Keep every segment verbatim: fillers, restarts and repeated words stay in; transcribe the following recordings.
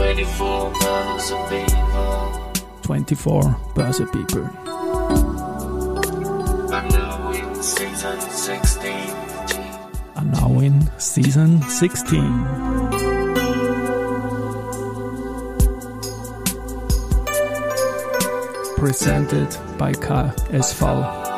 twenty-four Börse People. twenty-four Börse People. I'm now in season sixteen. And now in season sixteen. Presented by K S V.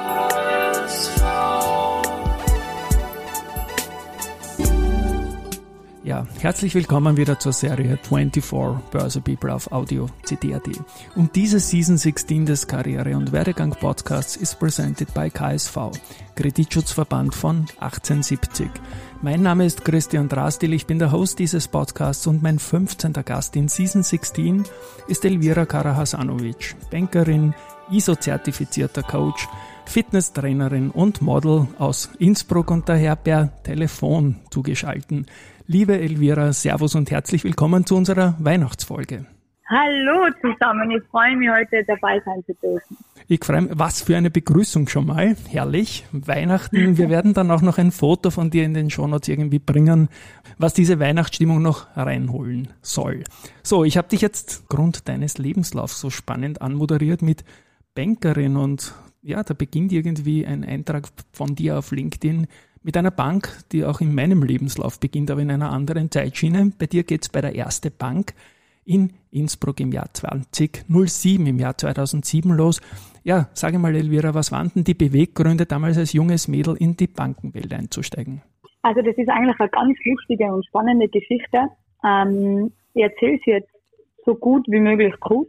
Ja, herzlich willkommen wieder zur Serie twenty-four Börse People auf Audio C D punkt A T. Und diese Season sixteen des Karriere- und Werdegang-Podcasts ist presented by K S V, Kreditschutzverband von achtzehnhundertsiebzig. Mein Name ist Christian Drastil, ich bin der Host dieses Podcasts und mein fünfzehnter Gast in Season sixteen ist Elvira Karahasanovic, Bankerin, I S O-zertifizierter Coach, Fitnesstrainerin und Model aus Innsbruck und daher per Telefon zugeschalten. Liebe Elvira, Servus und herzlich willkommen zu unserer Weihnachtsfolge. Hallo zusammen, ich freue mich, heute dabei sein zu dürfen. Ich freue mich, was für eine Begrüßung schon mal, herrlich, Weihnachten. Wir werden dann auch noch ein Foto von dir in den Shownotes irgendwie bringen, was diese Weihnachtsstimmung noch reinholen soll. So, ich habe dich jetzt aufgrund deines Lebenslaufs so spannend anmoderiert mit Bankerin und ja, da beginnt irgendwie ein Eintrag von dir auf LinkedIn mit einer Bank, die auch in meinem Lebenslauf beginnt, aber in einer anderen Zeitschiene. Bei dir geht's bei der Erste Bank in Innsbruck im Jahr zwanzig null sieben, im Jahr zweitausendsieben los. Ja, sage mal, Elvira, was waren denn die Beweggründe, damals als junges Mädel in die Bankenwelt einzusteigen? Also das ist eigentlich eine ganz lustige und spannende Geschichte. Ähm, ich erzähle sie jetzt so gut wie möglich kurz.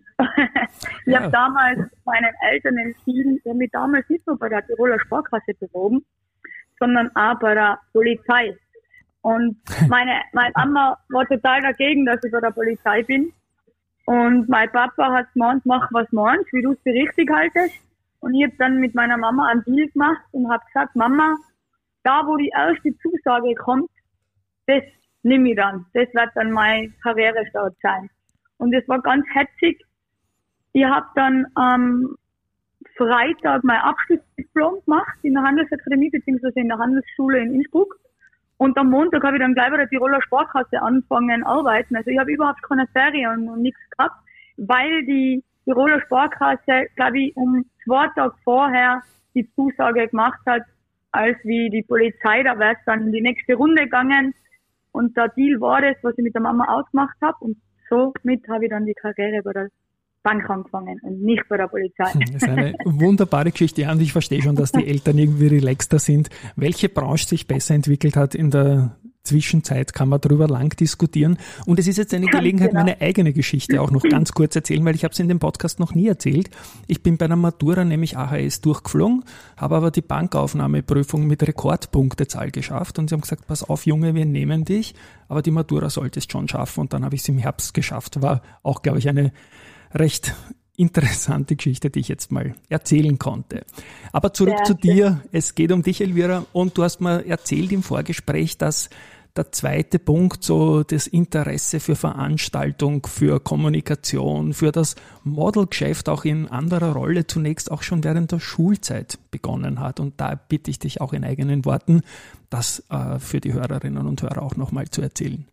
ich ja. habe damals meinen Eltern entschieden, ich habe mich damals nicht nur bei der Tiroler Sparkasse beworben, sondern auch bei der Polizei. Und meine, meine Mama war total dagegen, dass ich bei der Polizei bin. Und mein Papa hat gemeint, mach was meinst, wie du es für richtig haltest. Und ich habe dann mit meiner Mama einen Deal gemacht und habe gesagt, Mama, da wo die erste Zusage kommt, das nehme ich dann. Das wird dann mein Karrierestart sein. Und das war ganz hetzig. Ich habe dann am Freitag mein Abschlussdiplom gemacht in der Handelsakademie bzw. in der Handelsschule in Innsbruck. Und am Montag habe ich dann gleich bei der Tiroler Sparkasse angefangen arbeiten. Also ich habe überhaupt keine Ferien und nichts gehabt, weil die Tiroler Sparkasse, glaube ich, um zwei Tage vorher die Zusage gemacht hat, als wie die Polizei. Da wäre es dann in die nächste Runde gegangen. Und der Deal war das, was ich mit der Mama ausgemacht habe. Und somit habe ich dann die Karriere bei der Bank angefangen und nicht bei der Polizei. Das ist eine wunderbare Geschichte. Ja, und ich verstehe schon, dass die Eltern irgendwie relaxter sind. Welche Branche sich besser entwickelt hat in der Zwischenzeit, kann man darüber lang diskutieren. Und es ist jetzt eine Gelegenheit, genau. meine eigene Geschichte auch noch ganz kurz erzählen, weil ich habe es in dem Podcast noch nie erzählt. Ich bin bei einer Matura nämlich A H S durchgeflogen, habe aber die Bankaufnahmeprüfung mit Rekordpunktezahl geschafft und sie haben gesagt, pass auf Junge, wir nehmen dich, aber die Matura solltest schon schaffen und dann habe ich es im Herbst geschafft. War auch, glaube ich, eine recht interessante Geschichte, die ich jetzt mal erzählen konnte. Aber zurück ja, zu dir. Es geht um dich, Elvira, und du hast mir erzählt im Vorgespräch, dass der zweite Punkt, so das Interesse für Veranstaltung, für Kommunikation, für das Modelgeschäft auch in anderer Rolle zunächst auch schon während der Schulzeit begonnen hat. Und da bitte ich dich auch in eigenen Worten, das äh, für die Hörerinnen und Hörer auch nochmal zu erzählen.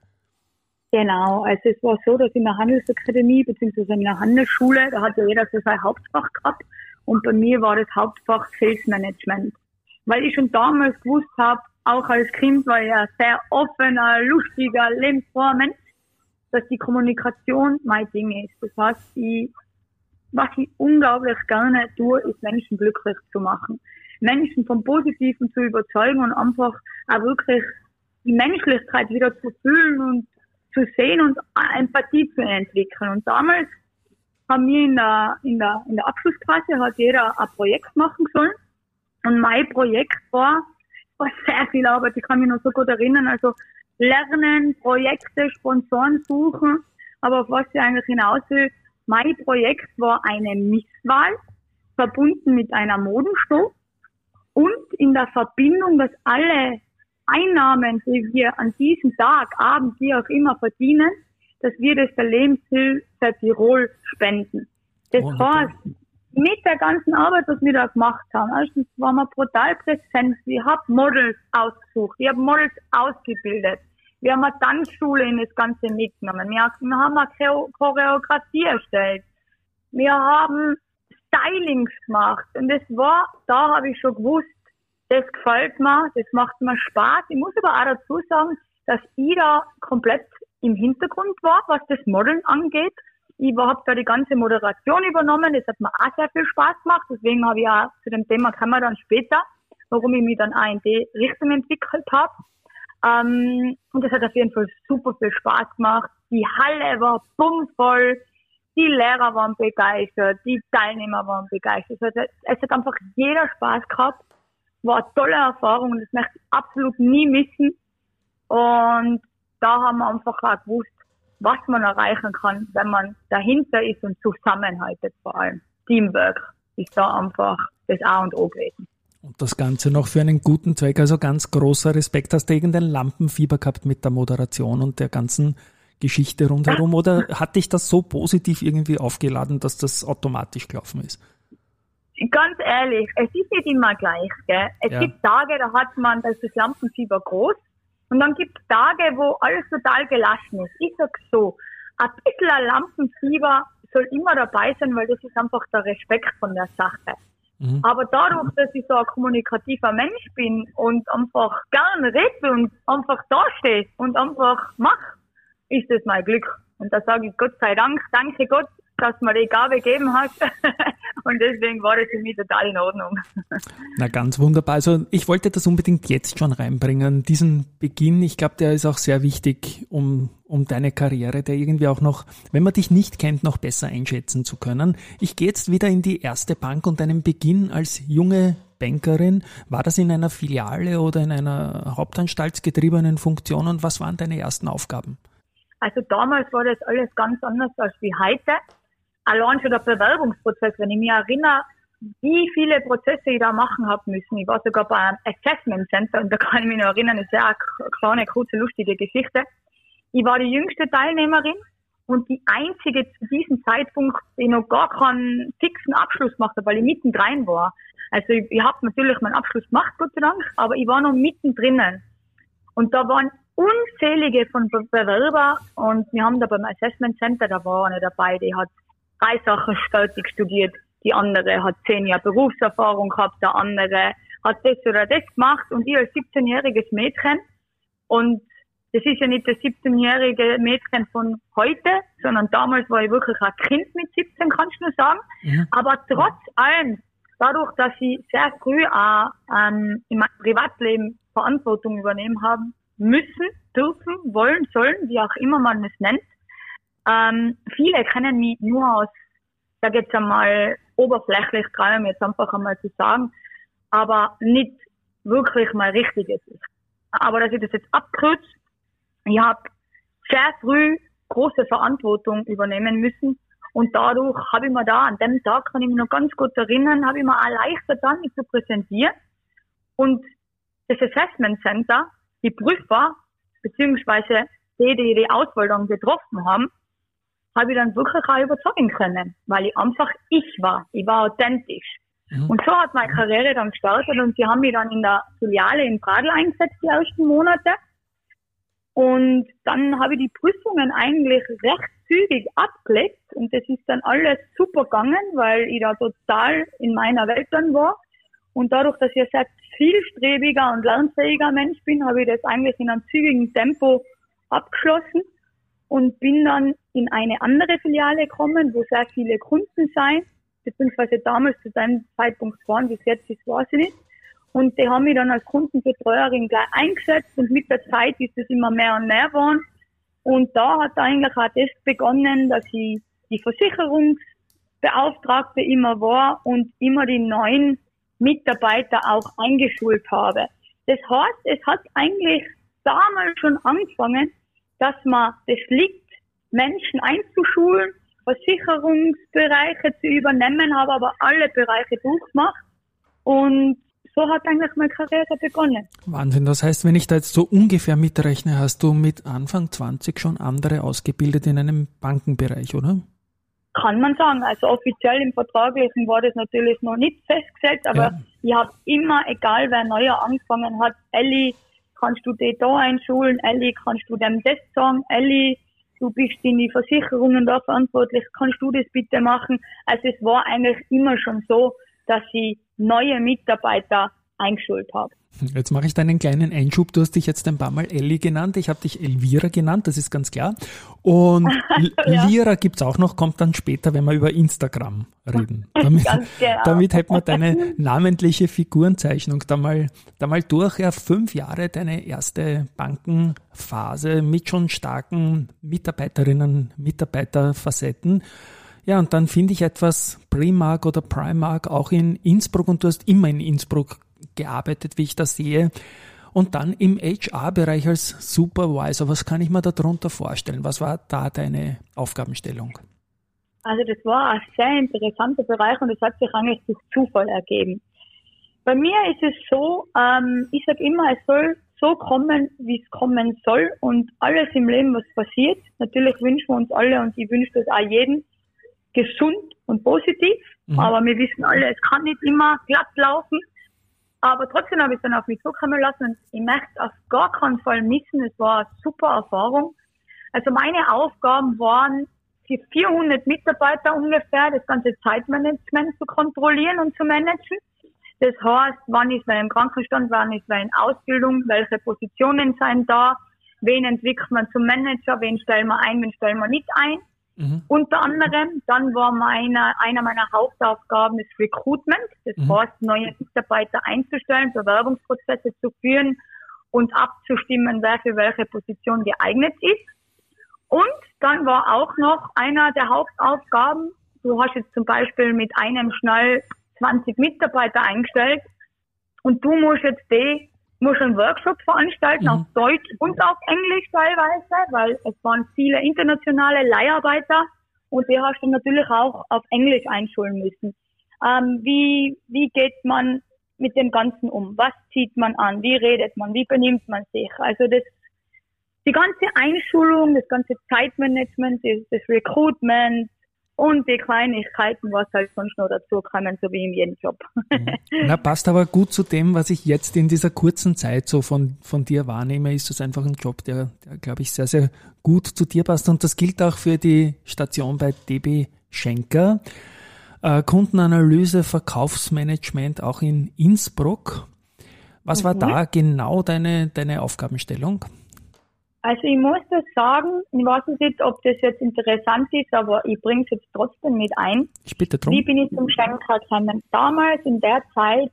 Genau, also es war so, dass in der Handelsakademie bzw. in der Handelsschule, da hat ja jeder so sein Hauptfach gehabt und bei mir war das Hauptfach Sales Management. Weil ich schon damals gewusst habe, auch als Kind war ich ein sehr offener, lustiger, lebensfroher Mensch, dass die Kommunikation mein Ding ist. Das heißt, ich, was ich unglaublich gerne tue, ist Menschen glücklich zu machen. Menschen vom Positiven zu überzeugen und einfach auch wirklich die Menschlichkeit wieder zu fühlen und zu sehen und Empathie zu entwickeln. Und damals haben wir in der, in der, in der Abschlussklasse hat jeder ein Projekt machen sollen. Und mein Projekt war, war sehr viel Arbeit. Ich kann mich noch so gut erinnern. Also lernen, Projekte, Sponsoren suchen. Aber auf was ich eigentlich hinaus will, mein Projekt war eine Misswahl, verbunden mit einer Modenshow und in der Verbindung, dass alle Einnahmen, die wir an diesem Tag, Abend, wie auch immer verdienen, dass wir das der Lebenshilfe Tirol spenden. Das heißt, mit der ganzen Arbeit, was wir da gemacht haben, erstens waren wir brutal präsent. Ich habe Models ausgesucht, ich habe Models ausgebildet. Wir haben eine Tanzschule in das Ganze mitgenommen. Wir haben eine Choreografie erstellt. Wir haben Stylings gemacht. Und das war, da habe ich schon gewusst, das gefällt mir, das macht mir Spaß. Ich muss aber auch dazu sagen, dass ich da komplett im Hintergrund war, was das Modeln angeht. Ich habe da die ganze Moderation übernommen, das hat mir auch sehr viel Spaß gemacht. Deswegen habe ich auch zu dem Thema kommen wir dann später, warum ich mich dann auch in die Richtung entwickelt habe. Ähm, und das hat auf jeden Fall super viel Spaß gemacht. Die Halle war bummvoll, die Lehrer waren begeistert, die Teilnehmer waren begeistert. Es hat, es hat einfach jeder Spaß gehabt. War eine tolle Erfahrung und das möchte ich absolut nie missen. Und da haben wir einfach auch gewusst, was man erreichen kann, wenn man dahinter ist und zusammenhaltet vor allem. Teamwork ist da einfach das A und O gewesen. Und das Ganze noch für einen guten Zweck, also ganz großer Respekt. Hast du irgendein Lampenfieber gehabt mit der Moderation und der ganzen Geschichte rundherum oder hat dich das so positiv irgendwie aufgeladen, dass das automatisch gelaufen ist? Ganz ehrlich, es ist nicht immer gleich, gell? Es Ja. gibt Tage, da hat man, da ist das Lampenfieber groß und dann gibt es Tage, wo alles total gelassen ist. Ich sag so, ein bisschen ein Lampenfieber soll immer dabei sein, weil das ist einfach der Respekt von der Sache. Mhm. Aber dadurch, dass ich so ein kommunikativer Mensch bin und einfach gern rede und einfach dastehe und einfach mache, ist das mein Glück. Und da sage ich Gott sei Dank, danke Gott, dass mir die Gabe gegeben hat. Und deswegen war das für mich total in Ordnung. Na, ganz wunderbar. Also ich wollte das unbedingt jetzt schon reinbringen, diesen Beginn. Ich glaube, der ist auch sehr wichtig, um, um deine Karriere, der irgendwie auch noch, wenn man dich nicht kennt, noch besser einschätzen zu können. Ich gehe jetzt wieder in die erste Bank und deinen Beginn als junge Bankerin. War das in einer Filiale oder in einer hauptanstaltsgetriebenen Funktion und was waren deine ersten Aufgaben? Also damals war das alles ganz anders als wie heute. Allein schon der Bewerbungsprozess, wenn ich mich erinnere, wie viele Prozesse ich da machen habe müssen. Ich war sogar bei einem Assessment Center und da kann ich mich noch erinnern, das ist ja eine kleine, kurze, lustige Geschichte. Ich war die jüngste Teilnehmerin und die einzige zu diesem Zeitpunkt, die noch gar keinen fixen Abschluss gemacht habe, weil ich mittendrin war. Also ich, ich habe natürlich meinen Abschluss gemacht, Gott sei Dank, aber ich war noch mittendrin. Und da waren unzählige von Be- Bewerber und wir haben da beim Assessment Center, da war eine dabei, die hat drei Sachen fertig studiert, die andere hat zehn Jahre Berufserfahrung gehabt, der andere hat das oder das gemacht und ich als siebzehnjähriges Mädchen und das ist ja nicht das siebzehnjährige Mädchen von heute, sondern damals war ich wirklich ein Kind mit siebzehn, kannst du nur sagen. Mhm. Aber trotz allem, dadurch, dass ich sehr früh auch ähm, in meinem Privatleben Verantwortung übernehmen haben müssen, dürfen, wollen, sollen, wie auch immer man es nennt. Ähm, viele kennen mich nur aus, sag jetzt einmal, oberflächlich, traue ich mir jetzt einfach einmal zu sagen, aber nicht wirklich mein richtiges ist. Aber dass ich das jetzt abkürze, ich habe sehr früh große Verantwortung übernehmen müssen und dadurch habe ich mir da, an dem Tag kann ich mich noch ganz gut erinnern, habe ich mir erleichtert, dann mich zu präsentieren und das Assessment Center, die Prüfer, beziehungsweise die, die die Auswahl dann getroffen haben, habe ich dann wirklich auch überzeugen können, weil ich einfach ich war. Ich war authentisch. Mhm. Und so hat meine Karriere dann gestartet und sie haben mich dann in der Filiale in Pradl eingesetzt, die ersten Monate. Und dann habe ich die Prüfungen eigentlich recht zügig abgelegt und das ist dann alles super gegangen, weil ich da total in meiner Welt dann war. Und dadurch, dass ich ein sehr zielstrebiger und lernfähiger Mensch bin, habe ich das eigentlich in einem zügigen Tempo abgeschlossen und bin dann in eine andere Filiale gekommen, wo sehr viele Kunden sein, beziehungsweise damals zu dem Zeitpunkt waren, bis jetzt ist, weiß ich nicht. Und die haben mich dann als Kundenbetreuerin gleich eingesetzt und mit der Zeit ist es immer mehr und mehr geworden. Und da hat eigentlich auch das begonnen, dass ich die Versicherungsbeauftragte immer war und immer die neuen Mitarbeiter auch eingeschult habe. Das heißt, es hat eigentlich damals schon angefangen, dass man das liegt, Menschen einzuschulen, Versicherungsbereiche zu übernehmen, habe aber alle Bereiche durchgemacht und so hat eigentlich meine Karriere begonnen. Wahnsinn, das heißt, wenn ich da jetzt so ungefähr mitrechne, hast du mit Anfang zwanzig schon andere ausgebildet in einem Bankenbereich, oder? Kann man sagen. Also offiziell im Vertraglichen war das natürlich noch nicht festgesetzt, aber ja. Ich habe immer, egal wer neuer angefangen hat, Elli, kannst du dich da einschulen, Elli, kannst du dem das sagen, Elli, du bist in die Versicherungen da verantwortlich, kannst du das bitte machen? Also es war eigentlich immer schon so, dass ich neue Mitarbeiter eingeschult habe. Jetzt mache ich da einen kleinen Einschub. Du hast dich jetzt ein paar Mal Elli genannt. Ich habe dich Elvira genannt, das ist ganz klar. Und ja. Lira gibt's auch noch, kommt dann später, wenn wir über Instagram reden. Damit, genau. damit hätten wir deine namentliche Figurenzeichnung da mal, da mal durch. Ja, fünf Jahre deine erste Bankenphase mit schon starken Mitarbeiterinnen, Mitarbeiterfacetten. Ja, und dann finde ich etwas Primark oder Primark auch in Innsbruck, und du hast immer in Innsbruck gearbeitet, wie ich das sehe. Und dann im H R-Bereich als Supervisor. Was kann ich mir da darunter vorstellen? Was war da deine Aufgabenstellung? Also das war ein sehr interessanter Bereich, und das hat sich eigentlich durch Zufall ergeben. Bei mir ist es so, ähm, ich sage immer, es soll so kommen, wie es kommen soll, und alles im Leben, was passiert. Natürlich wünschen wir uns alle, und ich wünsche das auch jedem, gesund und positiv. Mhm. Aber wir wissen alle, es kann nicht immer glatt laufen. Aber trotzdem habe ich es dann auf mich zukommen lassen, und ich möchte auf gar keinen Fall missen. Es war eine super Erfahrung. Also meine Aufgaben waren, für vierhundert Mitarbeiter ungefähr das ganze Zeitmanagement zu kontrollieren und zu managen. Das heißt, wann ist wer im Krankenstand, wann ist wer in Ausbildung, welche Positionen sind da, wen entwickelt man zum Manager, wen stellen wir ein, wen stellen wir nicht ein. Mhm. Unter anderem, dann war meine, einer meiner Hauptaufgaben das Recruitment, das mhm. heißt, neue Mitarbeiter einzustellen, Bewerbungsprozesse zu führen und abzustimmen, wer für welche Position geeignet ist. Und dann war auch noch einer der Hauptaufgaben, du hast jetzt zum Beispiel mit einem Schnall zwanzig Mitarbeiter eingestellt, und du musst jetzt die musst einen Workshop veranstalten, mhm. auf Deutsch und auf Englisch teilweise, weil es waren viele internationale Leiharbeiter, und die hast du natürlich auch auf Englisch einschulen müssen. Ähm, wie, wie geht man mit dem Ganzen um? Was zieht man an? Wie redet man? Wie benimmt man sich? Also das, die ganze Einschulung, das ganze Zeitmanagement, das, das Recruitment und die Kleinigkeiten, was halt sonst noch dazu kommen, so wie in jedem Job. Na, passt aber gut zu dem, was ich jetzt in dieser kurzen Zeit so von, von dir wahrnehme. Ist das einfach ein Job, der, der glaube ich, sehr, sehr gut zu dir passt. Und das gilt auch für die Station bei D B Schenker. Äh, Kundenanalyse, Verkaufsmanagement auch in Innsbruck. Was mhm. war da genau deine, deine Aufgabenstellung? Also ich muss das sagen, ich weiß nicht, ob das jetzt interessant ist, aber ich bringe es jetzt trotzdem mit ein. Ich bitte drum. Wie bin ich zum Schenker gekommen? Damals in der Zeit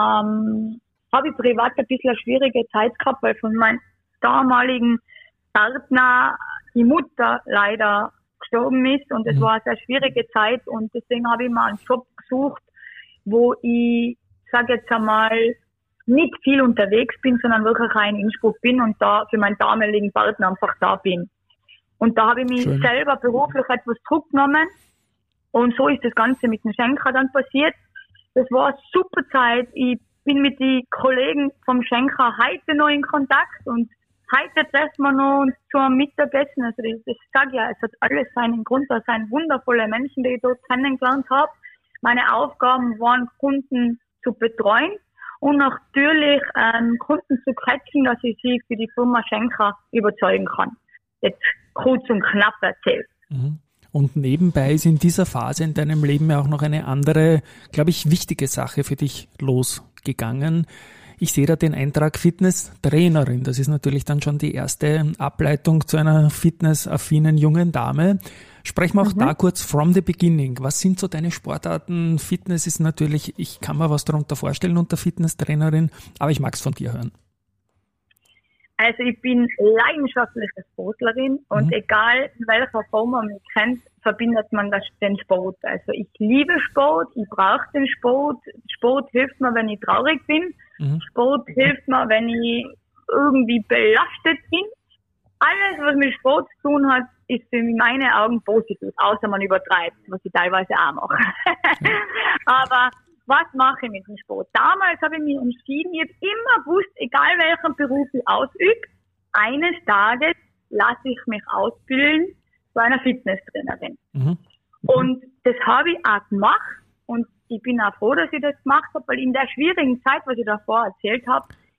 ähm, habe ich privat ein bisschen eine schwierige Zeit gehabt, weil von meinem damaligen Partner die Mutter leider gestorben ist, und es mhm. war eine sehr schwierige Zeit, und deswegen habe ich mal einen Job gesucht, wo ich, sage jetzt einmal, nicht viel unterwegs bin, sondern wirklich auch in Innsbruck bin und da für meinen damaligen Partner einfach da bin. Und da habe ich mich Schön. selber beruflich etwas zurückgenommen, und so ist das Ganze mit dem Schenker dann passiert. Das war eine super Zeit. Ich bin mit den Kollegen vom Schenker heute noch in Kontakt, und heute treffen wir noch uns zu einem Mittagessen. Also das, das sage ich ja, es hat alles seinen Grund, da sind wundervolle Menschen, die ich dort kennengelernt habe. Meine Aufgaben waren, Kunden zu betreuen und natürlich ähm, Kunden zu catchen, dass ich sie für die Firma Schenker überzeugen kann. Jetzt kurz und knapp erzählt. Mhm. Und nebenbei ist in dieser Phase in deinem Leben ja auch noch eine andere, glaube ich, wichtige Sache für dich losgegangen. Ich sehe da den Eintrag Fitnesstrainerin. Das ist natürlich dann schon die erste Ableitung zu einer fitnessaffinen jungen Dame. Sprechen wir auch mhm. da kurz from the beginning. Was sind so deine Sportarten? Fitness ist natürlich, ich kann mir was darunter vorstellen unter Fitnesstrainerin, aber ich mag es von dir hören. Also ich bin leidenschaftliche Sportlerin, und mhm. egal in welcher Form man mich kennt, verbindet man das, den Sport. Also ich liebe Sport, ich brauche den Sport. Sport hilft mir, wenn ich traurig bin. Mhm. Sport hilft mir, wenn ich irgendwie belastet bin. Alles, was mit Sport zu tun hat, ist in meinen Augen positiv, außer man übertreibt, was ich teilweise auch mache. Mhm. Aber was mache ich mit dem Sport? Damals habe ich mich entschieden, ich habe immer gewusst, egal welchen Beruf ich ausübe, eines Tages lasse ich mich ausbilden zu einer Fitnesstrainerin. Mhm. Und das habe ich auch gemacht, und ich bin auch froh, dass ich das gemacht habe, weil in der schwierigen Zeit, was ich davor erzählt habe,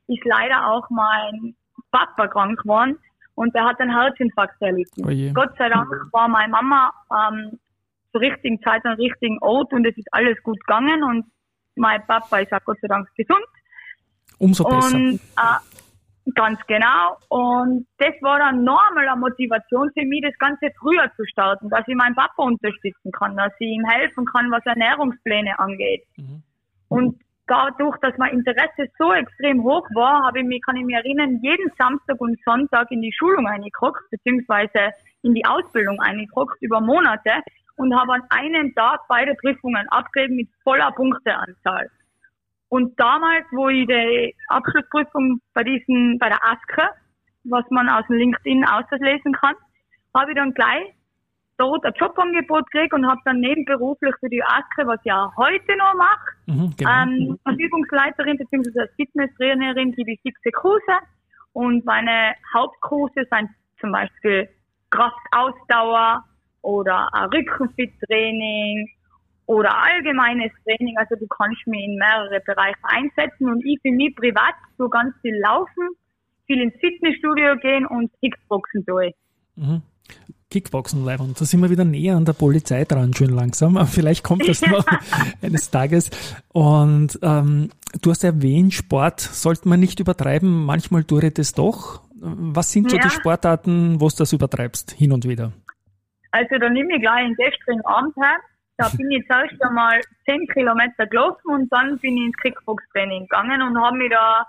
ist leider auch mein Papa krank geworden und der hat einen Herzinfarkt erlitten. Oh Gott sei Dank war meine Mama ähm, zur richtigen Zeit am richtigen Ort und es ist alles gut gegangen und mein Papa ist auch Gott sei Dank gesund. Umso besser. Und, äh, ganz genau. Und das war dann nochmal eine Motivation für mich, das Ganze früher zu starten, dass ich meinen Papa unterstützen kann, dass ich ihm helfen kann, was Ernährungspläne angeht. Mhm. Und dadurch, dass mein Interesse so extrem hoch war, habe ich mich, kann ich mich erinnern, jeden Samstag und Sonntag in die Schulung eingeguckt, beziehungsweise in die Ausbildung eingeguckt über Monate und habe an einem Tag beide Prüfungen abgegeben mit voller Punkteanzahl. Und damals, wo ich die Abschlussprüfung bei diesen, bei der ASCA, was man aus dem LinkedIn auslesen kann, habe ich dann gleich dort ein Jobangebot gekriegt und habe dann nebenberuflich für die ASCA, was ich auch heute noch mache, mhm, genau. ähm, als Übungsleiterin bzw. als Fitnesstrainerin gebe ich fixe Kurse und meine Hauptkurse sind zum Beispiel Kraftausdauer oder ein Rückenfit-Training oder allgemeines Training. Also du kannst mich in mehrere Bereiche einsetzen und ich für mich privat so ganz viel laufen, viel ins Fitnessstudio gehen und Kickboxen durch. Mhm. Kickboxen live und da sind wir wieder näher an der Polizei dran, schön langsam. Aber vielleicht kommt das noch eines Tages. Und ähm, du hast erwähnt, Sport sollte man nicht übertreiben. Manchmal tue ich das doch. Was sind so ja. die Sportarten, wo du das übertreibst, hin und wieder? Also da nehme ich gleich einen gestrigen Abend her. Da bin ich zuerst einmal zehn Kilometer gelaufen und dann bin ich ins Kickbox-Training gegangen und habe mich da,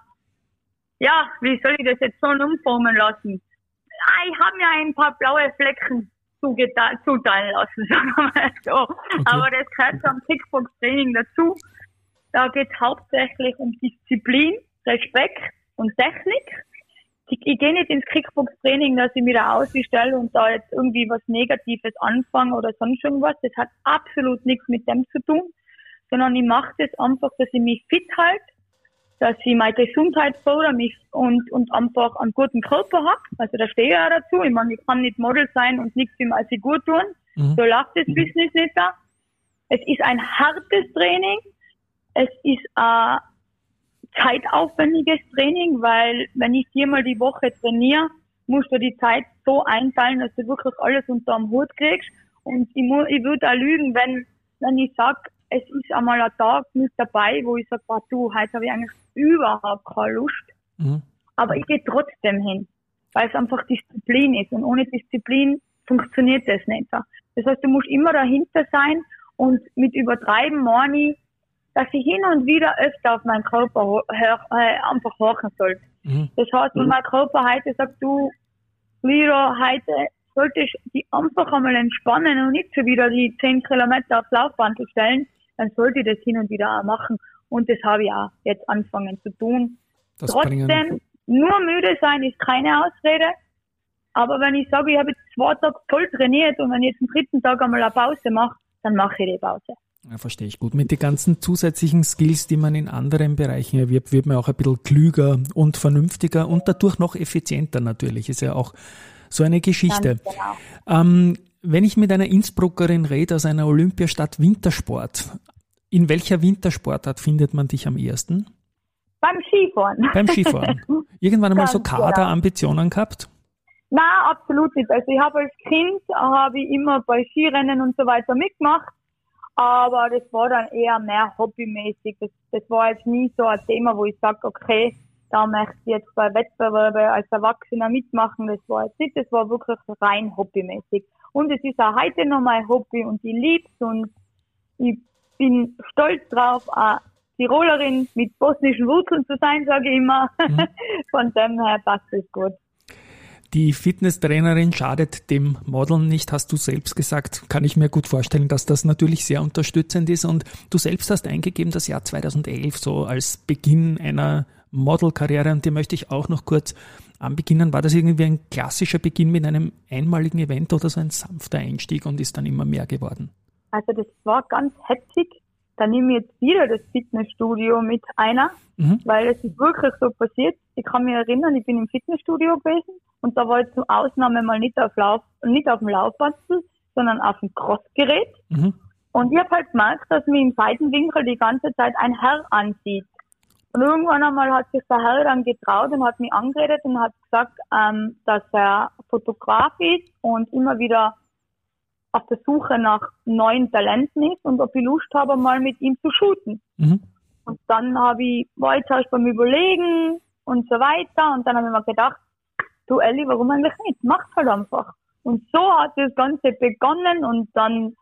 ja, wie soll ich das jetzt so umformen lassen? Ich habe mir ein paar blaue Flecken zugeta- zuteilen lassen, sagen wir mal so. Okay. Aber das gehört zum Kickbox-Training dazu. Da geht es hauptsächlich um Disziplin, Respekt und Technik. Ich, ich gehe nicht ins Kickbox-Training, dass ich mich da ausstelle und da jetzt irgendwie was Negatives anfange oder sonst irgendwas. Das hat absolut nichts mit dem zu tun, sondern ich mache das einfach, dass ich mich fit halte, dass ich meine Gesundheit fördere mich und, und einfach einen guten Körper habe. Also da stehe ich ja dazu. Ich meine, ich kann nicht Model sein und nichts für meine Figur tun. Mhm. So läuft das Business nicht da. Es ist ein hartes Training. Es ist ein zeitaufwendiges Training, weil wenn ich viermal die Woche trainiere, musst du die Zeit so einteilen, dass du wirklich alles unter dem Hut kriegst. Und ich, mu- ich würde auch lügen, wenn, wenn ich sage, es ist einmal ein Tag mit dabei, wo ich sage, oh, du, heute habe ich eigentlich überhaupt keine Lust. Mhm. Aber ich gehe trotzdem hin, weil es einfach Disziplin ist. Und ohne Disziplin funktioniert das nicht. Das heißt, du musst immer dahinter sein und mit übertreiben meine ich, dass ich hin und wieder öfter auf meinen Körper hör, äh, einfach horchen soll. Mhm. Das heißt, wenn mein Körper heute sagt, du, Lira, heute solltest du dich einfach einmal entspannen und nicht schon wieder die zehn Kilometer aufs Laufband stellen, dann sollte ich das hin und wieder auch machen. Und das habe ich auch jetzt angefangen zu tun. Das Trotzdem, bringen. Nur müde sein ist keine Ausrede. Aber wenn ich sage, ich habe jetzt zwei Tage voll trainiert und wenn ich jetzt am dritten Tag einmal eine Pause mache, dann mache ich die Pause. Ja, verstehe ich gut. Mit den ganzen zusätzlichen Skills, die man in anderen Bereichen erwirbt, wird man auch ein bisschen klüger und vernünftiger und dadurch noch effizienter natürlich. Ist ja auch so eine Geschichte. Ganz genau. Ähm, wenn ich mit einer Innsbruckerin rede aus einer Olympiastadt Wintersport, in welcher Wintersportart findet man dich am ehesten? Beim Skifahren. Beim Skifahren. Irgendwann einmal so Kaderambitionen gehabt? Nein, absolut nicht. Also ich habe als Kind habe ich immer bei Skirennen und so weiter mitgemacht. Aber das war dann eher mehr hobbymäßig. Das, das war jetzt nie so ein Thema, wo ich sage, okay, da möchte ich jetzt bei Wettbewerben als Erwachsener mitmachen. Das war jetzt nicht, das war wirklich rein hobbymäßig. Und es ist auch heute noch mein Hobby und ich liebe es und ich bin stolz drauf, eine Tirolerin mit bosnischen Wurzeln zu sein, sage ich immer. Mhm. Von dem her passt es gut. Die Fitnesstrainerin schadet dem Modeln nicht, hast du selbst gesagt. Kann ich mir gut vorstellen, dass das natürlich sehr unterstützend ist. Und du selbst hast eingegeben, das Jahr zweitausendelf so als Beginn einer Modelkarriere. Und die möchte ich auch noch kurz anbeginnen. War das irgendwie ein klassischer Beginn mit einem einmaligen Event oder so ein sanfter Einstieg und ist dann immer mehr geworden? Also das war ganz hetzig. Da nehme ich jetzt wieder das Fitnessstudio mit einer, mhm. weil es ist wirklich so passiert. Ich kann mich erinnern, ich bin im Fitnessstudio gewesen und da war ich zur Ausnahme mal nicht auf, Lauf, nicht auf dem Laufband, sondern auf dem Crossgerät. Mhm. Und ich habe halt gemerkt, dass mir im Seitenwinkel die ganze Zeit ein Herr ansieht. Und irgendwann einmal hat sich der Herr dann getraut und hat mich angeredet und hat gesagt, ähm, dass er Fotograf ist und immer wieder auf der Suche nach neuen Talenten ist und ob ich Lust habe, mal mit ihm zu shooten. Mhm. Und dann habe ich, war ich zuerst beim Überlegen und so weiter und dann habe ich mir gedacht, du Elli, warum eigentlich nicht? Mach's halt einfach. Und so hat das Ganze begonnen und dann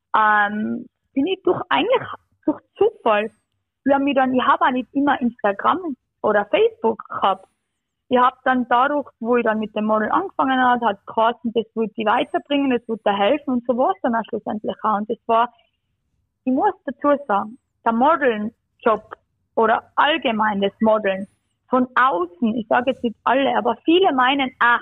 ähm, bin ich durch eigentlich durch Zufall. Ich habe mich dann, ich habe auch nicht immer Instagram oder Facebook gehabt. Ich habe dann dadurch, wo ich dann mit dem Model angefangen habe, hat es geheißen, das wird die weiterbringen, das wird dir helfen und so war es dann auch schlussendlich auch. Und das war, ich muss dazu sagen, der Modeln-Job oder allgemein das Modeln von außen, ich sage jetzt nicht alle, aber viele meinen, ach,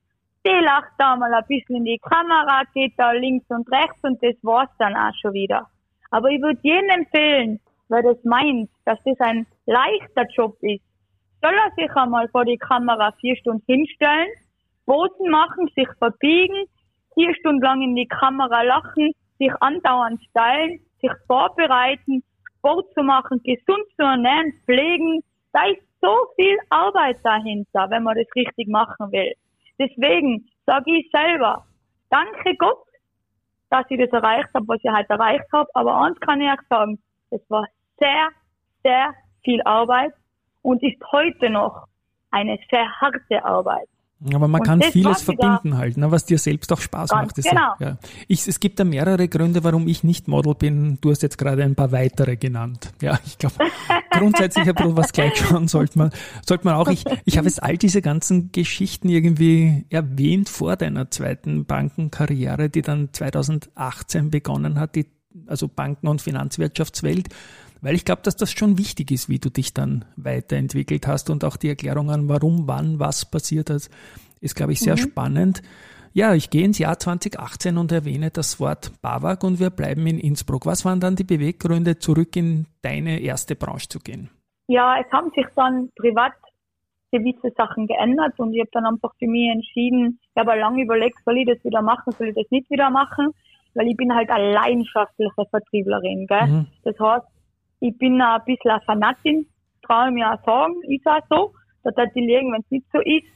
die lacht da mal ein bisschen in die Kamera, geht da links und rechts und das war's dann auch schon wieder. Aber ich würde jedem empfehlen, wer das meint, dass das ein leichter Job ist, soll er sich einmal vor die Kamera vier Stunden hinstellen, Posen machen, sich verbiegen, vier Stunden lang in die Kamera lachen, sich andauernd stylen, sich vorbereiten, Sport zu machen, gesund zu ernähren, pflegen. Da ist so viel Arbeit dahinter, wenn man das richtig machen will. Deswegen sage ich selber, danke Gott, dass ich das erreicht habe, was ich heute erreicht habe. Aber eins kann ich auch sagen, es war sehr, sehr viel Arbeit und ist heute noch eine sehr harte Arbeit. Aber man und kann vieles verbinden halt, ne, was dir selbst auch Spaß macht. Das genau. Ja. Ich, es gibt da mehrere Gründe, warum ich nicht Model bin. Du hast jetzt gerade ein paar weitere genannt. Ja, ich glaube, grundsätzlich ein bisschen was gleich schauen sollte man, sollte man auch. Ich, ich habe jetzt all diese ganzen Geschichten irgendwie erwähnt vor deiner zweiten Bankenkarriere, die dann zweitausendachtzehn begonnen hat, die, also Banken- und Finanzwirtschaftswelt. Weil ich glaube, dass das schon wichtig ist, wie du dich dann weiterentwickelt hast und auch die Erklärungen, warum, wann, was passiert ist, ist, glaube ich, sehr mhm. spannend. Ja, ich gehe ins Jahr zweitausendachtzehn und erwähne das Wort BAWAG und wir bleiben in Innsbruck. Was waren dann die Beweggründe, zurück in deine erste Branche zu gehen? Ja, es haben sich dann privat gewisse Sachen geändert und ich habe dann einfach für mich entschieden, ich habe lange überlegt, soll ich das wieder machen, soll ich das nicht wieder machen, weil ich bin halt eine leidenschaftliche Vertrieblerin, gell? Mhm. Das heißt, ich bin ein bisschen eine Fanatin, traue ich mir auch sagen, ist auch so. Da wird die liegen, wenn es nicht so ist.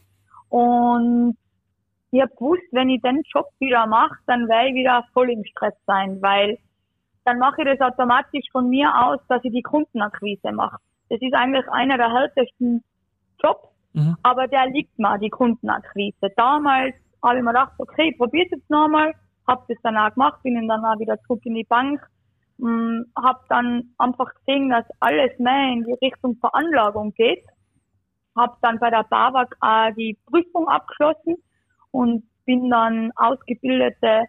Und ich habe gewusst, wenn ich den Job wieder mache, dann werde ich wieder voll im Stress sein, weil dann mache ich das automatisch von mir aus, dass ich die Kundenakquise mache. Das ist eigentlich einer der härtesten Jobs, mhm. aber der liegt mir, die Kundenakquise. Damals habe ich mir gedacht, okay, ich probiere es jetzt nochmal, habe das dann auch gemacht, bin dann auch wieder zurück in die Bank. Ähm, habe dann einfach gesehen, dass alles mehr in die Richtung Veranlagung geht. Habe dann bei der BAWAG auch die Prüfung abgeschlossen und bin dann ausgebildete,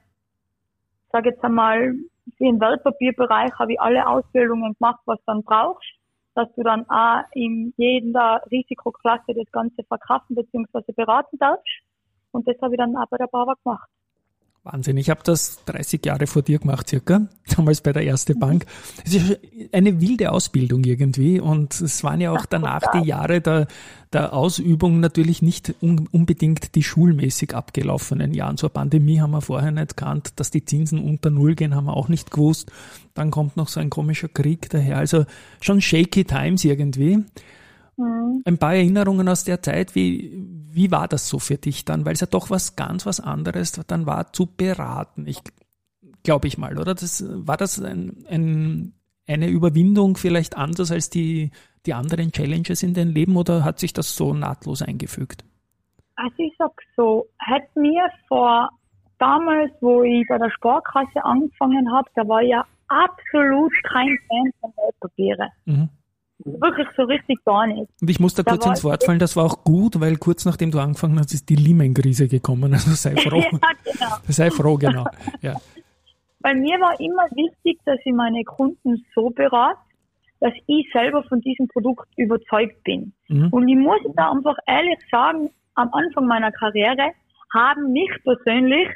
sage jetzt einmal, für den Wertpapierbereich habe ich alle Ausbildungen gemacht, was du dann brauchst, dass du dann auch in jeder Risikoklasse das Ganze verkraften bzw. beraten darfst. Und das habe ich dann auch bei der BAWAG gemacht. Wahnsinn, ich habe das dreißig Jahre vor dir gemacht circa, damals bei der Erste Bank. Es ist eine wilde Ausbildung irgendwie und es waren ja auch danach die Jahre der, der Ausübung natürlich nicht un, unbedingt die schulmäßig abgelaufenen Jahre. Zur Pandemie haben wir vorher nicht gekannt, dass die Zinsen unter Null gehen, haben wir auch nicht gewusst. Dann kommt noch so ein komischer Krieg daher, also schon shaky times irgendwie. Mhm. Ein paar Erinnerungen aus der Zeit, wie, wie war das so für dich dann? Weil es ja doch was ganz was anderes dann war, zu beraten. Ich glaube ich mal, oder? Das, war das ein, ein, eine Überwindung vielleicht anders als die, die anderen Challenges in deinem Leben oder hat sich das so nahtlos eingefügt? Also ich sag so, hätte mir vor damals, wo ich bei der Sparkasse angefangen habe, da war ja absolut kein Fan von Wertpapieren. Mhm. Wirklich so richtig gar nicht. Und ich muss da, da kurz ins Wort fallen, das war auch gut, weil kurz nachdem du angefangen hast, ist die Lehman-Krise gekommen. Also sei froh. Ja, genau. Sei froh, genau. Ja. Bei mir war immer wichtig, dass ich meine Kunden so berate, dass ich selber von diesem Produkt überzeugt bin. Mhm. Und ich muss da einfach ehrlich sagen, am Anfang meiner Karriere haben mich persönlich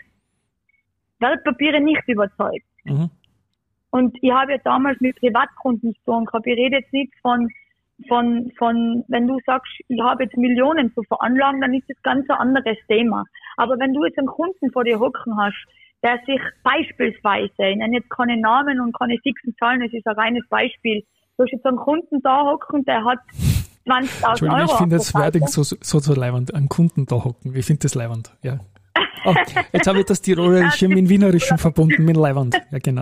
Wertpapiere nicht überzeugt. Mhm. Und ich habe ja damals mit Privatkunden zu tun gehabt. Ich rede jetzt nicht von, von, von, wenn du sagst, ich habe jetzt Millionen zu veranlagen, dann ist das ganz ein anderes Thema. Aber wenn du jetzt einen Kunden vor dir hocken hast, der sich beispielsweise, ich nenne jetzt keine Namen und keine fixen Zahlen, es ist ein reines Beispiel, Du hast jetzt einen Kunden da hocken, der hat zwanzigtausend Euro. Ich finde das Wording so, so, so leibend, einen Kunden da hocken. Ich finde das leibend, ja. Oh, jetzt habe ich das Tirolerische mit dem Wienerischen verbunden, mit Leiband. Ja, genau.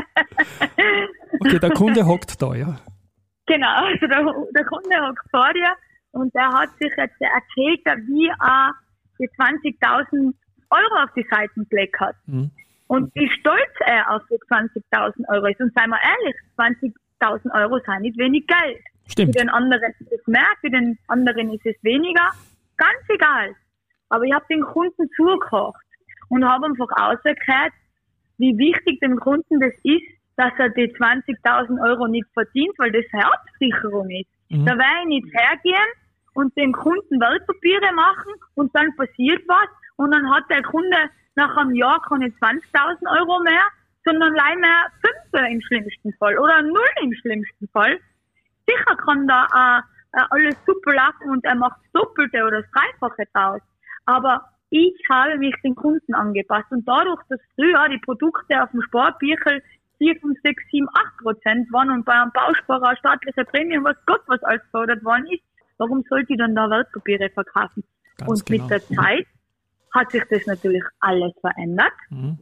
Okay, der Kunde hockt da, ja. Genau, also der, der Kunde hockt vor dir und der hat sich jetzt erzählt, wie er die zwanzigtausend Euro auf die Seiten gelegt hat. Mhm. Und wie stolz er auf die zwanzigtausend Euro ist. Und seien wir ehrlich, zwanzigtausend Euro sind nicht wenig Geld. Stimmt. Für den anderen ist es mehr, für den anderen ist es weniger. Ganz egal. Aber ich habe den Kunden zugekocht und habe einfach rausgehört, wie wichtig dem Kunden das ist, dass er die zwanzigtausend Euro nicht verdient, weil das eine Absicherung ist. Mhm. Da werde ich nicht hergehen und dem Kunden Wertpapiere machen und dann passiert was und dann hat der Kunde nach einem Jahr keine zwanzigtausend Euro mehr, sondern leider mehr fünf im schlimmsten Fall oder null im schlimmsten Fall. Sicher kann da äh, alles super laufen und er macht das Doppelte oder das Dreifache draus. Aber ich habe mich den Kunden angepasst und dadurch, dass früher die Produkte auf dem Sportbüchel vier, fünf, sechs, sieben, acht Prozent waren und bei einem Bausparer staatlicher Prämien, was Gott was alles gefordert worden ist, warum sollte ich dann da Wertpapiere verkaufen? Ganz und genau. Mit der Zeit hat sich das natürlich alles verändert. Mhm.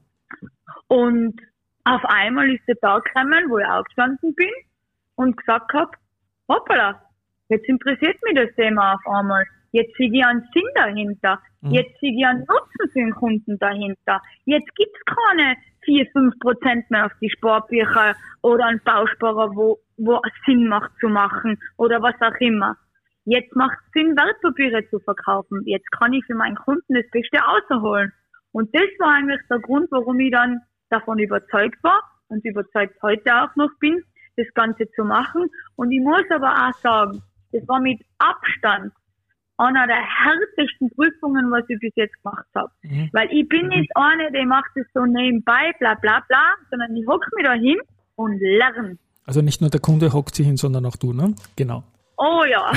Und auf einmal ist der Tag gekommen, wo ich aufgestanden bin und gesagt habe, hoppala, jetzt interessiert mich das Thema auf einmal. Jetzt sehe ich einen Sinn dahinter. Mhm. Jetzt sehe ich einen Nutzen für den Kunden dahinter. Jetzt gibt es keine vier, fünf Prozent mehr auf die Sportbücher oder einen Bausparer, wo, wo es Sinn macht zu machen oder was auch immer. Jetzt macht es Sinn, Wertpapiere zu verkaufen. Jetzt kann ich für meinen Kunden das Beste rausholen. Und das war eigentlich der Grund, warum ich dann davon überzeugt war und überzeugt heute auch noch bin, das Ganze zu machen. Und ich muss aber auch sagen, das war mit Abstand einer der härtesten Prüfungen, was ich bis jetzt gemacht habe. Mhm. Weil ich bin nicht eine, die macht das so nebenbei, bla bla bla, sondern ich hocke mich da hin und lerne. Also nicht nur der Kunde hockt sich hin, sondern auch du, ne? Genau. Oh ja.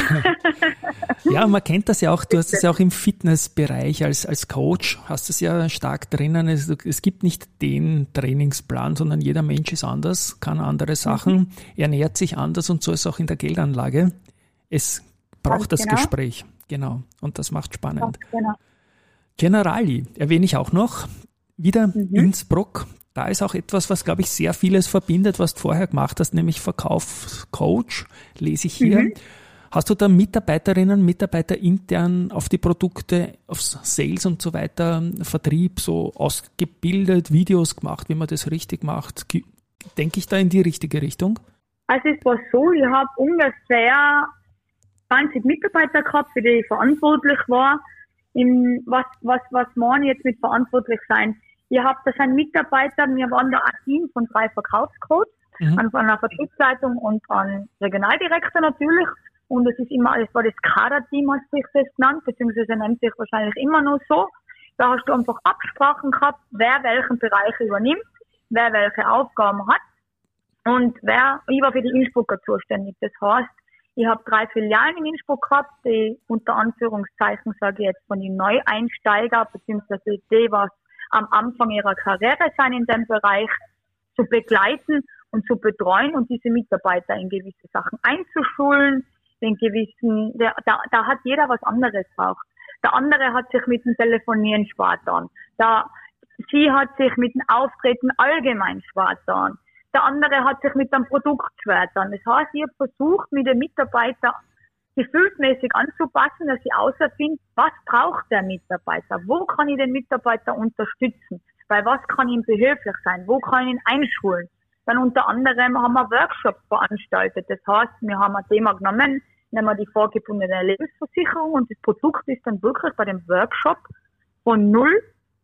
Ja, man kennt das ja auch, du hast es ja auch im Fitnessbereich als, als Coach, hast es ja stark drinnen. Es, es gibt nicht den Trainingsplan, sondern jeder Mensch ist anders, kann andere Sachen, mhm. ernährt sich anders und so ist auch in der Geldanlage. Es braucht das genau. Gespräch, genau. Und das macht spannend. Genau. Generali erwähne ich auch noch. Wieder mhm. Innsbruck. Da ist auch etwas, was, glaube ich, sehr vieles verbindet, was du vorher gemacht hast, nämlich Verkaufscoach, lese ich hier. Mhm. Hast du da Mitarbeiterinnen, Mitarbeiter intern auf die Produkte, aufs Sales und so weiter, Vertrieb so ausgebildet, Videos gemacht, wie man das richtig macht? Denke ich da in die richtige Richtung? Also es war so, ich habe ungefähr zwanzig Mitarbeiter gehabt, für die ich verantwortlich war. In was, was, was meine ich jetzt mit verantwortlich sein? Ihr habt das ein Mitarbeiter, wir waren da ein Team von drei Verkaufscoaches, mhm. an einer Vertriebsleitung und an Regionaldirektor natürlich. Und es ist immer, es war das Kaderteam, hast du sich das genannt, beziehungsweise nennt sich wahrscheinlich immer noch so. Da hast du einfach Absprachen gehabt, wer welchen Bereich übernimmt, wer welche Aufgaben hat und wer, ich war für die Innsbrucker zuständig. Das heißt, ich habe drei Filialen in Innsbruck gehabt, die unter Anführungszeichen, sage ich jetzt, von den Neueinsteiger, beziehungsweise die, was am Anfang ihrer Karriere sein in dem Bereich, zu begleiten und zu betreuen und diese Mitarbeiter in gewisse Sachen einzuschulen, in gewissen, da, da, da hat jeder was anderes braucht. Der andere hat sich mit dem Telefonieren schwer getan. Da, sie hat sich mit dem Auftreten allgemein schwer getan. Der andere hat sich mit dem Produkt schwer getan. Das heißt, ich habe versucht, mit den Mitarbeitern gefühlsmäßig anzupassen, dass ich herausfinde, was braucht der Mitarbeiter? Wo kann ich den Mitarbeiter unterstützen? Bei was kann ihm behilflich sein? Wo kann ich ihn einschulen? Dann unter anderem haben wir Workshops veranstaltet. Das heißt, wir haben ein Thema genommen, nehmen wir die vorgebundene Lebensversicherung und das Produkt ist dann wirklich bei dem Workshop von null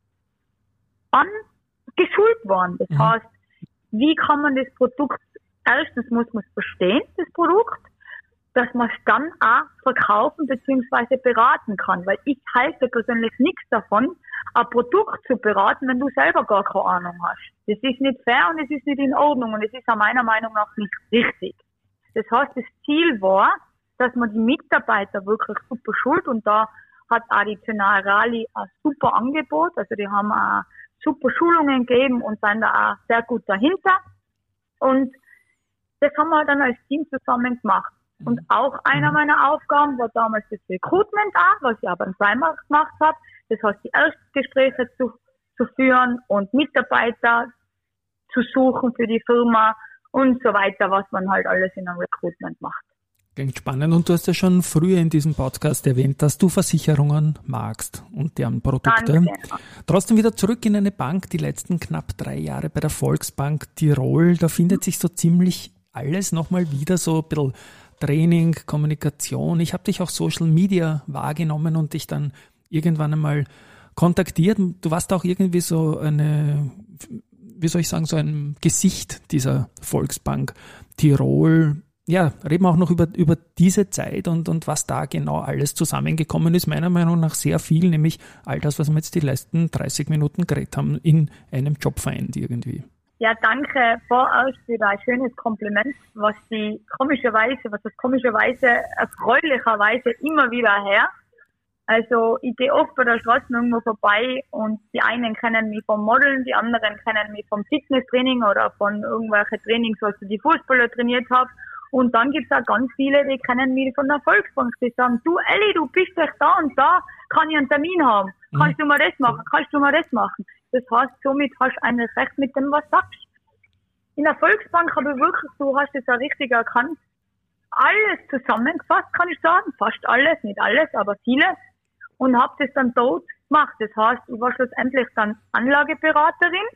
an geschult worden. Das mhm. heißt, wie kann man das Produkt, erstens muss man es verstehen, das Produkt, dass man es dann auch verkaufen bzw. beraten kann. Weil ich halte persönlich nichts davon, ein Produkt zu beraten, wenn du selber gar keine Ahnung hast. Das ist nicht fair und es ist nicht in Ordnung und es ist auch meiner Meinung nach nicht richtig. Das heißt, das Ziel war, dass man die Mitarbeiter wirklich super schult und da hat auch die Generali ein super Angebot. Also die haben auch super Schulungen gegeben und sind da auch sehr gut dahinter. Und das haben wir dann als Team zusammen gemacht. Und auch einer meiner Aufgaben war damals das Recruitment auch, was ich aber in Primark gemacht habe. Das heißt, die Erstgespräche zu, zu führen und Mitarbeiter zu suchen für die Firma und so weiter, was man halt alles in einem Recruitment macht. Klingt spannend. Und du hast ja schon früher in diesem Podcast erwähnt, dass du Versicherungen magst und deren Produkte. Genau. Trotzdem wieder zurück in eine Bank, die letzten knapp drei Jahre bei der Volksbank Tirol. Da findet sich so ziemlich alles nochmal wieder, so ein bisschen Training, Kommunikation. Ich habe dich auch Social Media wahrgenommen und dich dann irgendwann einmal kontaktiert. Du warst auch irgendwie so eine, wie soll ich sagen, so ein Gesicht dieser Volksbank Tirol. Ja, reden wir auch noch über, über diese Zeit und, und was da genau alles zusammengekommen ist. Meiner Meinung nach sehr viel, nämlich all das, was wir jetzt die letzten dreißig Minuten geredet haben, in einem Job vereint irgendwie. Ja, danke vorerst für ein schönes Kompliment, was die komischerweise, was das komischerweise, erfreulicherweise immer wieder her. Also ich gehe oft bei der Straße irgendwo vorbei und die einen kennen mich vom Modeln, die anderen kennen mich vom Fitnesstraining oder von irgendwelchen Trainings, was ich die Fußballer trainiert habe. Und dann gibt's auch ganz viele, die kennen mich von der Volksbank, die sagen, du Elli, du bist doch da und da, kann ich einen Termin haben? Kannst du mal das machen? Kannst du mal das machen? Das heißt, somit hast du ein Recht mit dem, was du sagst. In der Volksbank habe ich wirklich, du hast es ja richtig erkannt, alles zusammengefasst, kann ich sagen. Fast alles, nicht alles, aber vieles. Und habe das dann dort gemacht. Das heißt, ich war schlussendlich dann Anlageberaterin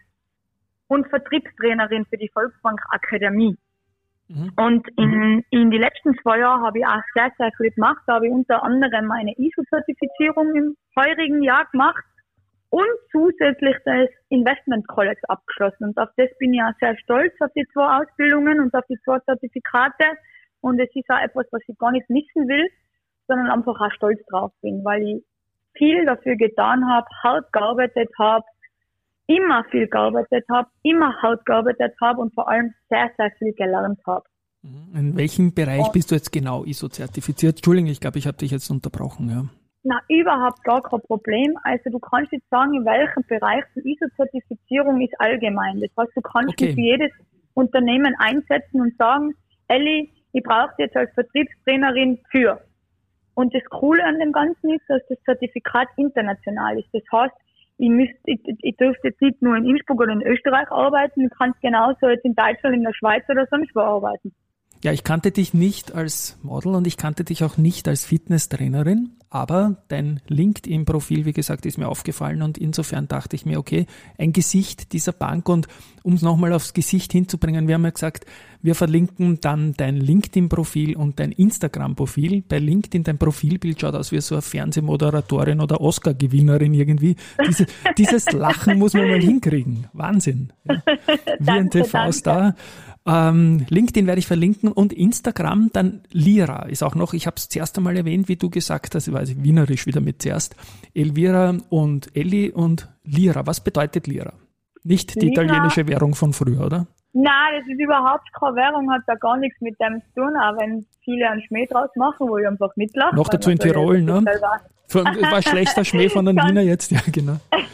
und Vertriebstrainerin für die Volksbank Akademie. Mhm. Und in, in die letzten zwei Jahren habe ich auch sehr, sehr viel gemacht. Da habe ich unter anderem meine I S O-Zertifizierung im heurigen Jahr gemacht und zusätzlich das Investment College abgeschlossen. Und auf das bin ich auch sehr stolz, auf die zwei Ausbildungen und auf die zwei Zertifikate. Und es ist auch etwas, was ich gar nicht missen will, sondern einfach auch stolz drauf bin, weil ich viel dafür getan habe, hart gearbeitet habe, immer viel gearbeitet habe, immer hart gearbeitet habe und vor allem sehr, sehr viel gelernt habe. In welchem Bereich und, bist du jetzt genau I S O-zertifiziert? Entschuldigung, ich glaube, ich habe dich jetzt unterbrochen. Ja. Na, überhaupt gar kein Problem. Also du kannst jetzt sagen, in welchem Bereich die I S O-Zertifizierung ist allgemein. Das heißt, du kannst okay. dich für jedes Unternehmen einsetzen und sagen, Elli, ich brauche jetzt als Vertriebstrainerin für. Und das Coole an dem Ganzen ist, dass das Zertifikat international ist. Das heißt, ich, müsst, ich, ich dürfte jetzt nicht nur in Innsbruck oder in Österreich arbeiten, ich kann es genauso jetzt in Deutschland, in der Schweiz oder sonst wo arbeiten. Ja, ich kannte dich nicht als Model und ich kannte dich auch nicht als Fitnesstrainerin, aber dein LinkedIn-Profil, wie gesagt, ist mir aufgefallen und insofern dachte ich mir, okay, ein Gesicht dieser Bank und um es nochmal aufs Gesicht hinzubringen, wir haben ja gesagt, wir verlinken dann dein LinkedIn-Profil und dein Instagram-Profil. Bei LinkedIn, dein Profilbild schaut aus wie so eine Fernsehmoderatorin oder Oscar-Gewinnerin irgendwie. Diese, dieses Lachen muss man mal hinkriegen. Wahnsinn. Ja. Wie ein T V-Star. Ähm, LinkedIn werde ich verlinken und Instagram, dann Lira ist auch noch, ich habe es zuerst einmal erwähnt, wie du gesagt hast, ich weiß wienerisch wieder mit zuerst, Elvira und Elli und Lira. Was bedeutet Lira? Nicht die Lira, italienische Währung von früher, oder? Nein, das ist überhaupt keine Währung, hat da gar nichts mit dem zu tun, auch wenn viele einen Schmäh draus machen, wo ich einfach mitlache. Noch dazu in Tirol, ne? Von, war schlechter Schmäh von den Wiener jetzt, ja genau.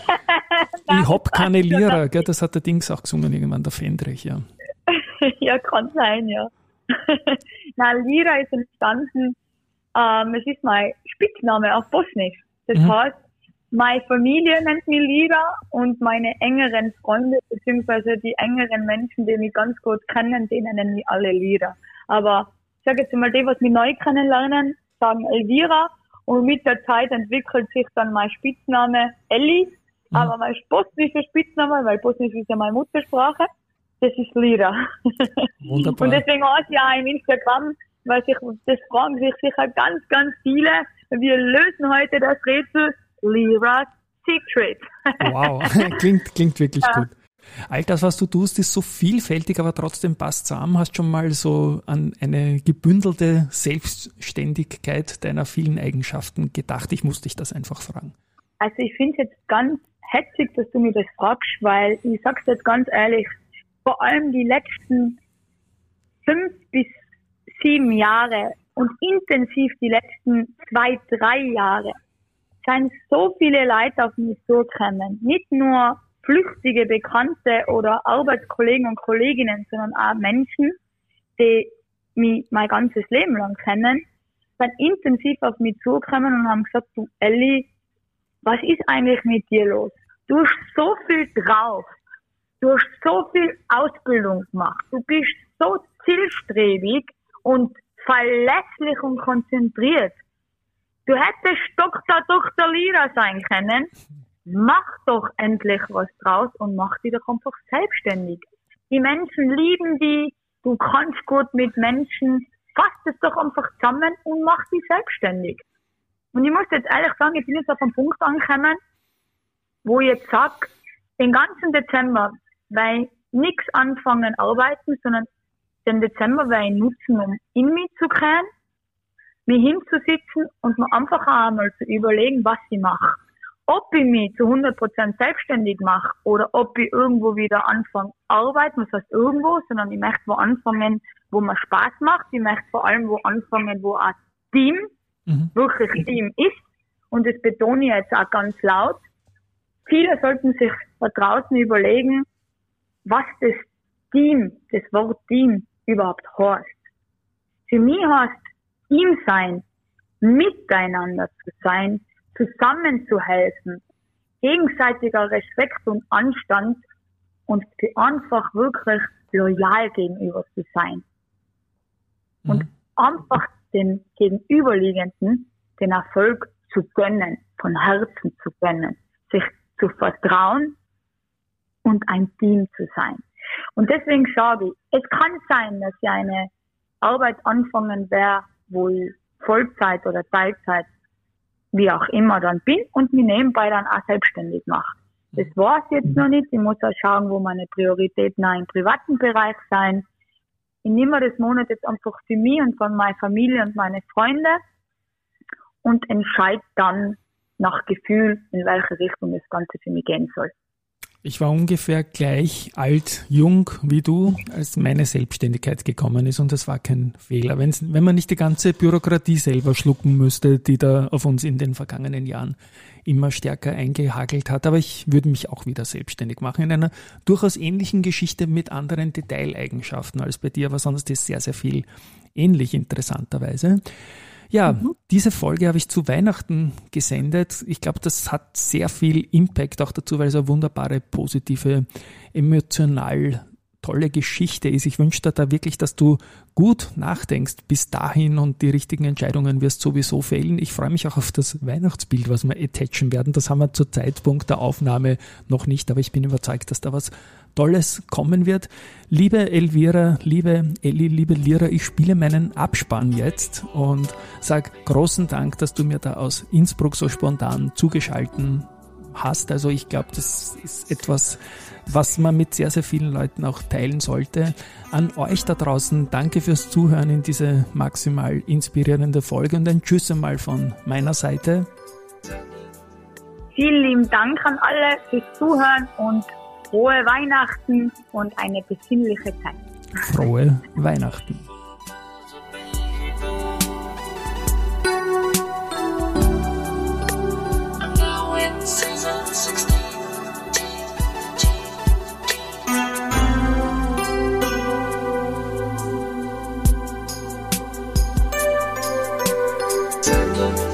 Ich hab keine Lira, gell, das hat der Dings auch gesungen irgendwann, der Fendrich, ja. Ja, kann sein, ja. Na, Lira ist entstanden, ähm, es ist mein Spitzname auf Bosnisch. Das mhm. heißt, meine Familie nennt mich Lira und meine engeren Freunde, beziehungsweise die engeren Menschen, die mich ganz gut kennen, die nennen mich alle Lira. Aber ich sage jetzt mal, die, was mich neu kennenlernen, sagen Elvira und mit der Zeit entwickelt sich dann mein Spitzname Elli, mhm. aber mein bosnischer Spitzname, weil Bosnisch ist ja meine Muttersprache, das ist Lira. Wunderbar. Und deswegen auch ja im Instagram, weil sich, das fragen sich sicher ganz, ganz viele. Wir lösen heute das Rätsel Lira's Secret. Wow, klingt, klingt wirklich ja. gut. All das, was du tust, ist so vielfältig, aber trotzdem passt zusammen. Hast schon mal so an eine gebündelte Selbstständigkeit deiner vielen Eigenschaften gedacht? Ich muss dich das einfach fragen. Also ich finde es jetzt ganz hetzig, dass du mir das fragst, weil ich sag's jetzt ganz ehrlich, vor allem die letzten fünf bis sieben Jahre und intensiv die letzten zwei, drei Jahre sind so viele Leute auf mich zugekommen. Nicht nur flüchtige Bekannte oder Arbeitskollegen und Kolleginnen, sondern auch Menschen, die mich mein ganzes Leben lang kennen, sind intensiv auf mich zugekommen und haben gesagt, du Elli, was ist eigentlich mit dir los? Du hast so viel drauf. Du hast so viel Ausbildung gemacht. Du bist so zielstrebig und verlässlich und konzentriert. Du hättest Doktor, Doktor Lira sein können. Mach doch endlich was draus und mach dich doch einfach selbstständig. Die Menschen lieben die, du kannst gut mit Menschen, fass es doch einfach zusammen und mach dich selbstständig. Und ich muss jetzt ehrlich sagen, ich bin jetzt auf einen Punkt angekommen, wo ich jetzt sage, den ganzen Dezember werde ich nichts anfangen arbeiten, sondern den Dezember werde ich nutzen, um in mich zu gehen, mich hinzusitzen und mir einfach einmal zu überlegen, was ich mache. Ob ich mich zu hundert Prozent selbstständig mache oder ob ich irgendwo wieder anfange arbeiten, was heißt irgendwo, sondern ich möchte wo anfangen, wo mir Spaß macht. Ich möchte vor allem wo anfangen, wo ein Team mhm. wirklich Team ist. Und das betone ich jetzt auch ganz laut. Viele sollten sich da draußen überlegen, was das Team, das Wort Team überhaupt heißt. Für mich heißt Team sein, miteinander zu sein, zusammenzuhelfen, gegenseitiger Respekt und Anstand und einfach wirklich loyal gegenüber zu sein. Mhm. Und einfach den Gegenüberliegenden den Erfolg zu gönnen, von Herzen zu gönnen, sich zu vertrauen und ein Team zu sein. Und deswegen sage ich, es kann sein, dass ich eine Arbeit anfangen werde, wo ich Vollzeit oder Teilzeit, wie auch immer dann bin und mich nebenbei dann auch selbstständig mache. Das war es jetzt noch nicht. Ich muss auch schauen, wo meine Prioritäten auch im privaten Bereich sein. Ich nehme das Monat jetzt einfach für mich und von meiner Familie und meine Freunde und entscheide dann nach Gefühl, in welche Richtung das Ganze für mich gehen soll. Ich war ungefähr gleich alt, jung wie du, als meine Selbstständigkeit gekommen ist und das war kein Fehler. Wenn's, wenn man nicht die ganze Bürokratie selber schlucken müsste, die da auf uns in den vergangenen Jahren immer stärker eingehagelt hat. Aber ich würde mich auch wieder selbstständig machen in einer durchaus ähnlichen Geschichte mit anderen Detaileigenschaften als bei dir, aber sonst ist sehr, sehr viel ähnlich interessanterweise. Ja, mhm. diese Folge habe ich zu Weihnachten gesendet. Ich glaube, das hat sehr viel Impact auch dazu, weil es eine wunderbare, positive, emotional tolle Geschichte ist. Ich wünsche dir da wirklich, dass du gut nachdenkst bis dahin und die richtigen Entscheidungen wirst sowieso fällen. Ich freue mich auch auf das Weihnachtsbild, was wir attachen werden. Das haben wir zu Zeitpunkt der Aufnahme noch nicht, aber ich bin überzeugt, dass da was Tolles kommen wird. Liebe Elvira, liebe Elli, liebe Lira, ich spiele meinen Abspann jetzt und sage großen Dank, dass du mir da aus Innsbruck so spontan zugeschalten hast. Also ich glaube, das ist etwas, was man mit sehr, sehr vielen Leuten auch teilen sollte. An euch da draußen, danke fürs Zuhören in diese maximal inspirierende Folge und ein Tschüss einmal von meiner Seite. Vielen lieben Dank an alle fürs Zuhören und frohe Weihnachten und eine besinnliche Zeit. Frohe Weihnachten. Season